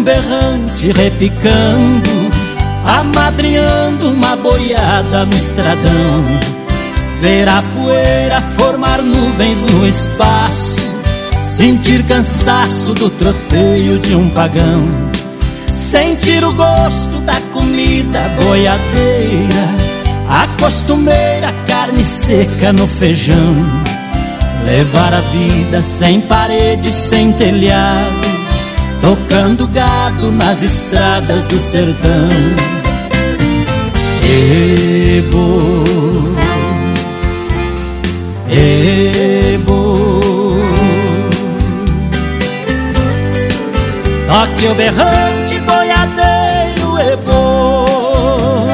um berrante repicando, amadrinhando uma boiada no estradão. Ver a poeira formar nuvens no espaço, sentir cansaço do troteio de um pagão, sentir o gosto da comida boiadeira, a costumeira carne seca no feijão. Levar a vida sem parede, sem telhado, tocando gado nas estradas do sertão. Ebo, ebo, toque o berrante boiadeiro, ebo.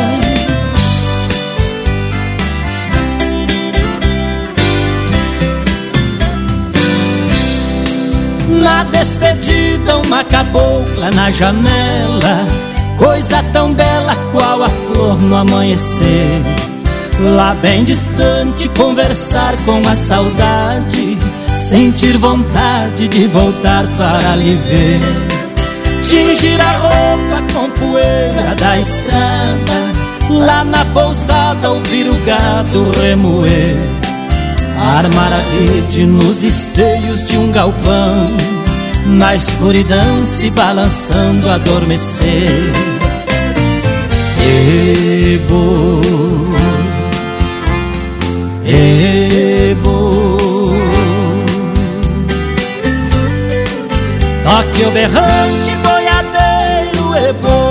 Na despedida uma cabocla na janela, coisa tão bela qual a flor no amanhecer. Lá bem distante conversar com a saudade, sentir vontade de voltar para lhe ver. Tingir a roupa com poeira da estrada, lá na pousada ouvir o gado remoer. Armar a rede nos esteios de um galpão, na escuridão se balançando adormecer. Ebo, ebo, toque o berrante boiadeiro, ebo.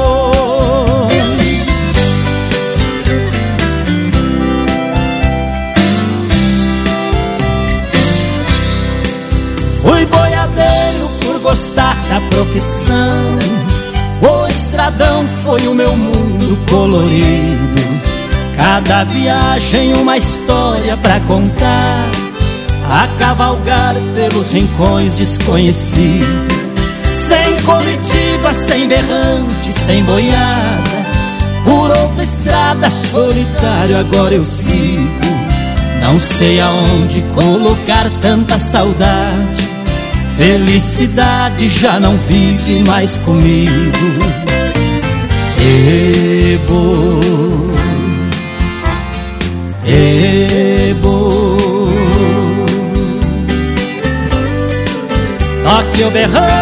Fui boiadeiro por gostar da profissão, o estradão foi o meu mundo colorido. Cada viagem uma história pra contar, a cavalgar pelos rincões desconhecidos. Sem comitiva, sem berrante, sem boiada, por outra estrada solitário agora eu sigo. Não sei aonde colocar tanta saudade, felicidade já não vive mais comigo. Ebo, ebo, toque o berrante